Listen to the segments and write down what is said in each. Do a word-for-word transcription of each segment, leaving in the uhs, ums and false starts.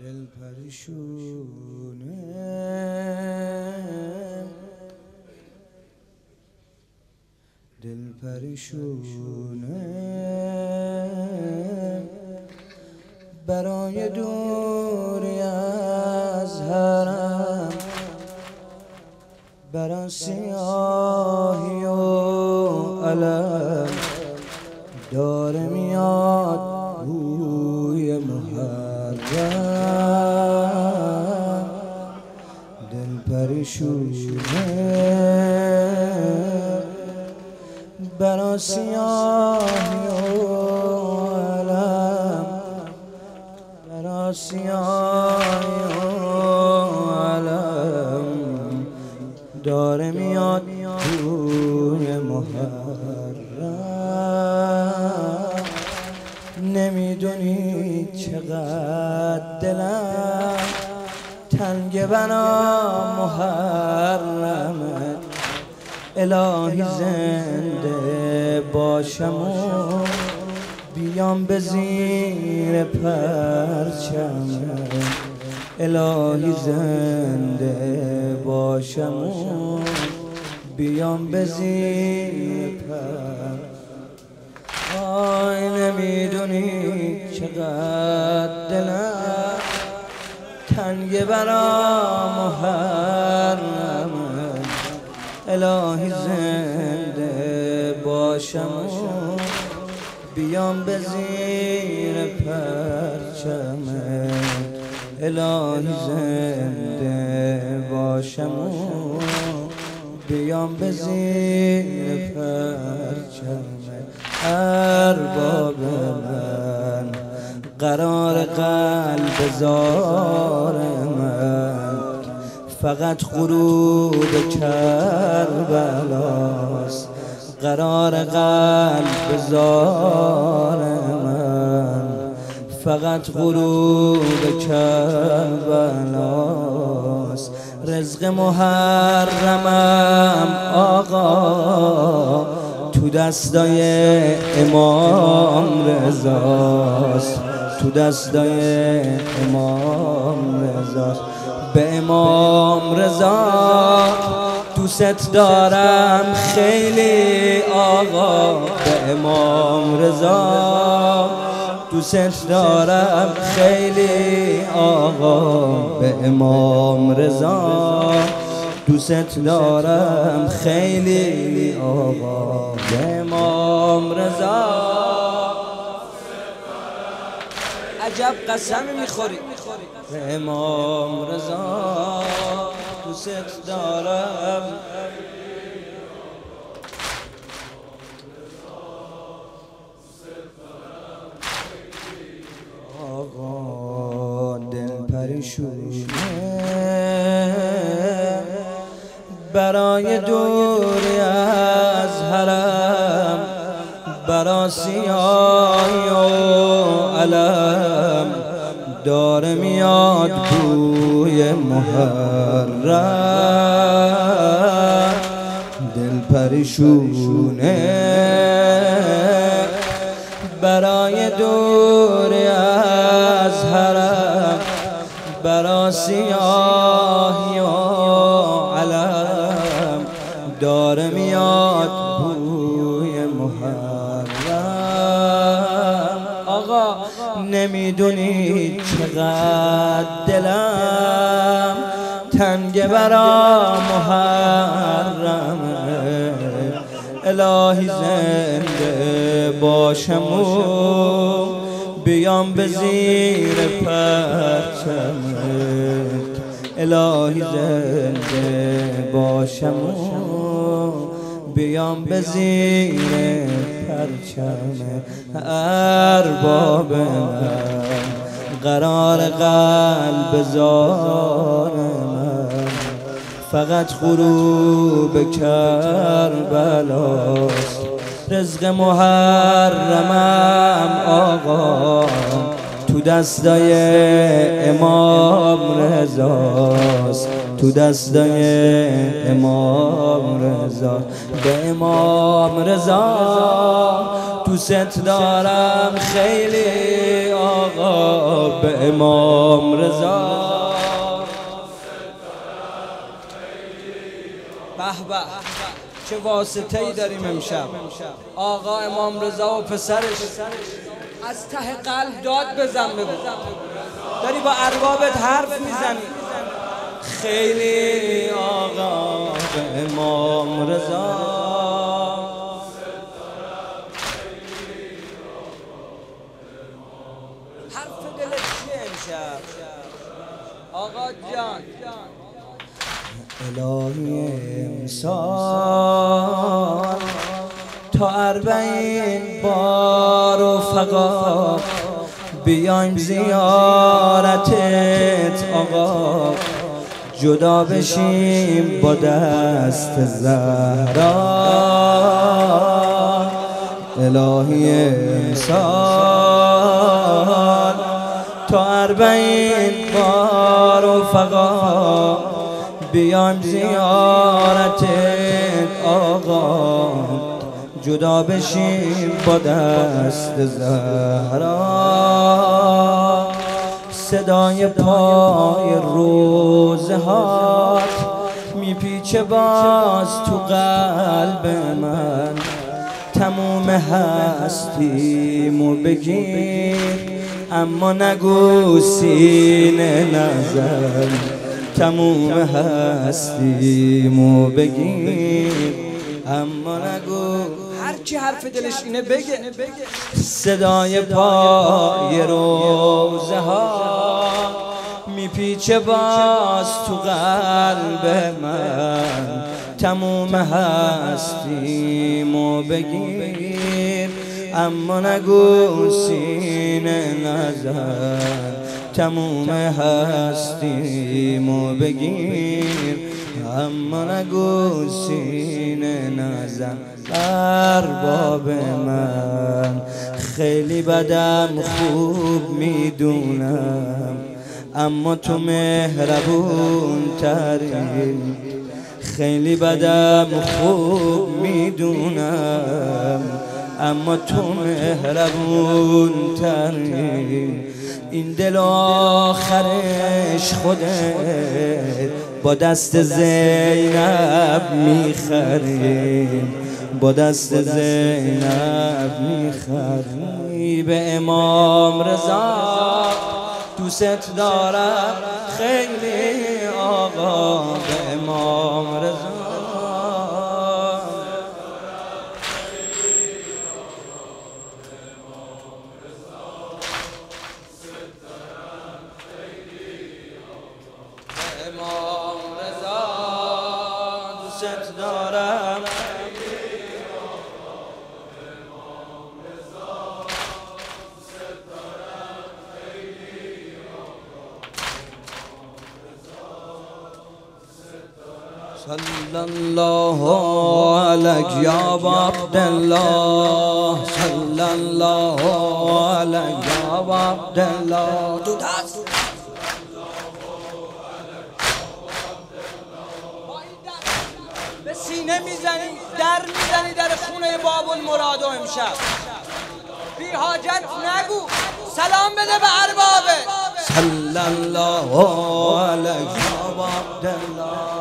دل پریشونه دل پریشونه برای دوری از حرم، برای سیاهی و علم داره میاد بوی محرم. دل پریشونه برای سیاهی و علم، برای سیاهی و علم داره میاد بوی محرم. نمیدونی چقدر دلم تنگ بنا محرمه، الهی زنده باشم و بیام به زیر پرچمه، الهی زنده باشم و بیام به زیر پرچمه. آی نمیدونی چقدر دلم تنگ برا محرمه، الهی زنده باشم و بیام به زیر پرچمه، الهی زنده باشم و بیام به زیر پرچمه. ارباب من قرار قلب زار من، فقط غروب کربلاست. قرار قلب زار من، فقط غروب کربلاست. رزق محرمم آقا تو دستای امام رضاست، تو دستای امام رضاست. به امام رضا دوست دارم خیلی آقا، به امام رضا دوست دارم خیلی آقا، به امام رضا دوست دارم خیلی آقا، به امام رضا. عجب قسمی میخوری، به امام رضا دوست دارم. آقا دل پریشونه برای دوری از حرم، برای سیاهی و علم داره میاد بوی محرم. دل پریشونه برای دوری از حرم، برای سیاهی و علم داره میاد بوی محرم. آقا نمیدونی چقدر دلم تنگ برا محرمه، الهی زنده باشم و بیام به زیر پرچمه، الهی زنده باشم و بیام به زیر پرچمه. ارباب من قرار قلب زار من، فقط غروب کربلاست. رزق محرمم آقا تو دستای امام رضاست، تو دستای امام رضا. به امام رضا دوست دارم خیلی آقا به امام رضا. به به چه واسطه ای داریم امشب. آقا امام رضا و پسرش از ته قلب داد بزن بگو. داری با اربابت حرف میزنی. خیلی آقا به امام رضا. حرف دلت چیه امشب آقا جان؟ الهی امسال تا اربعین بار و فقا بیایم زیارتت آقا، جدا بشیم با دست زهرا. الهی امسال تا اربعین بار و فقا بیایم زیارتت آقا، جدا بشیم با دست زهرا. صدای پای روزهات میپیچه باز تو قلب من، تموم هستیمو بگیر اما نگو سینه نزن. تموم هستیمو بگیر اما نگو. هر کی حرف دلش اینه بگه. صدای پای روزه ها میپیچه باز تو قلب من، تموم هستیمو بگیر اما نگو سینه نزن. تموم هستیمو بگیر اما نگو سینه نزن. ارباب من خیلی بدم خوب میدونم، اما تو مهربون تری. خیلی بدم خوب میدونم اما تو مهربون تری. این دل آخرش خودت با دست زینب میخریم، با دست زینب میخری. به امام رضا دوست دارم خیلی آقا، به امام رضا. امام رضا دوست دارم صلی الله علیک یا عبدالله، صلی الله علیک یا عبدالله. تو دست به سینه میزنی، در میزنی در خونه باب المراد. امشب بی حاجت نگو، سلام بده به اربابه. صلی الله علیک یا عبدالله.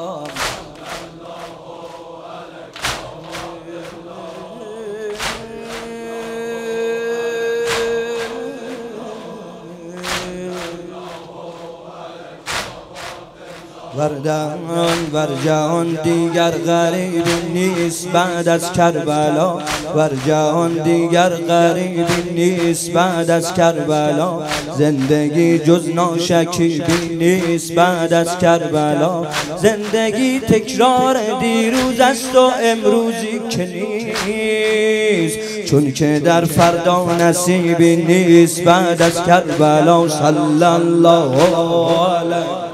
وردان ور جهان دیگر غریب نیست بعد از کربلا، ور جهان دیگر غریب نیست بعد از کربلا. زندگی جز ناشکیبی نیست بعد از کربلا. زندگی تکرار دیروز است و امروزی که نیست، چون که در فردا نصیبی نیست بعد از کربلا. صلی الله علیه.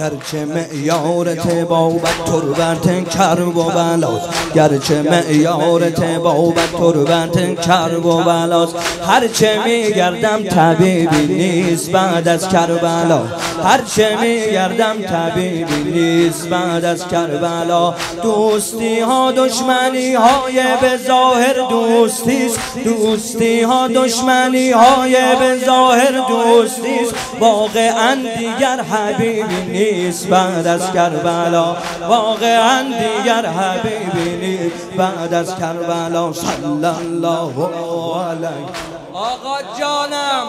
گرچه معیار طبابت تربت کرب و بلاست، گرچه معیار طبابت تربت کرب و بلاست. هرچه میگردم طبیبی نیست بعد از کربلا، هرچه میگردم طبیبی نیست بعد از کربلا. دوستی ها دشمنی های به ظاهر دوستیست، دوستی ها دشمنی های به ظاهر دوستیست. واقعا دیگر حبیبی نیست بعد از کربلا، واقعا دیگر حبیبی نیست بعد از کربلا. صلی الله علیه آقا جانم.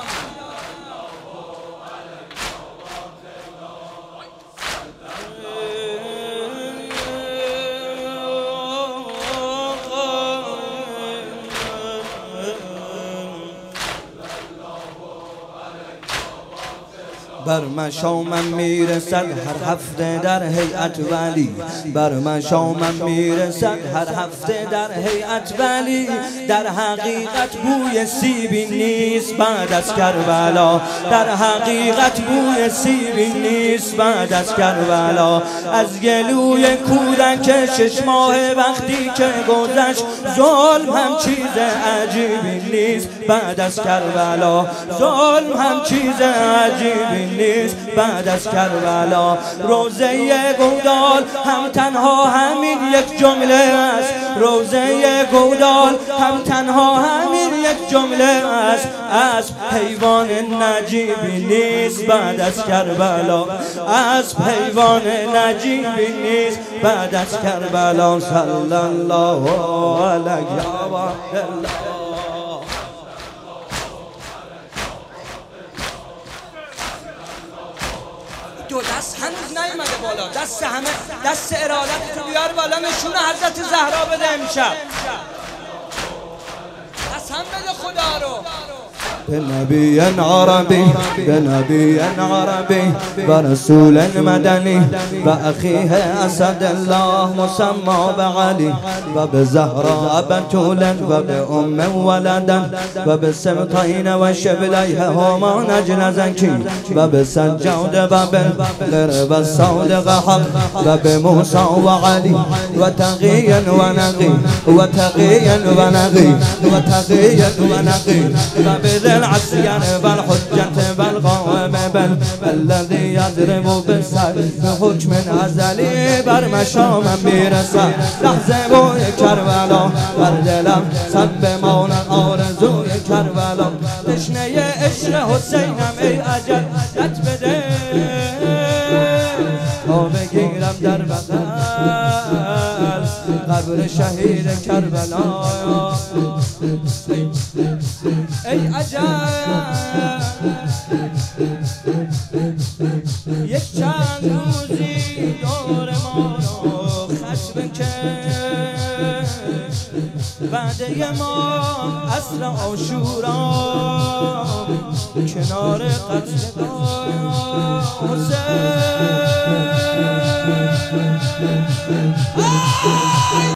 بر مشامم میرسد هر هفته در هیئت ولی، بر مشامم میرسد هر هفته در هیئت ولی. در حقیقت بوی سیبی نیست بعد از کربلا، در حقیقت بوی سیبی نیست بعد از کربلا. از گلوی کودک شش ماه وقتی که گذشت، ظلم هم چیز عجیبی نیست بعد از کربلا، ظلم هم چیز عجیبی نیست بعد از کربلا. روزه گودال هم تنها همین یک جمله است، روزه گودال هم تنها همین یک جمله است. از حیوان نجیبی نیست بعد از کربلا، از حیوان نجیبی نیست بعد از کربلا. صلی الله علیه و آله. دو دست هنوز نیومده بالا، دست همه دست ارادت تو بیار بالا، نشون حضرت زهرا بده امشب، قسم بده خدا رو. بنبي عربي بنبي عربي برسول مدني بأخيه أسد الله مسمى بعلي وبزهراء بتولا وبأم ولدا وبسبطين وشبليها هما نجل زكي وبسجود وبالغرب الصادق حق وبموسى وعلي وتقيا ونقي وتقيا ونقي وتقيا ونقي وبذل العسكر بالحجة بالقوم بل الذي يضرب بالسيف بحكم ازلی. بر مشامم میرسد لحظه بوی کربلا، بر دلم صد بماند آرزوی کربلا. تشنه عشق حسینم ای اجل دت بده، تا بگیرم در بغل قبر شهید کربلا. ای عجب یک چند روزی دور ما رو خشم کش، وعده ما عصر عاشورا کنار قتل حسین.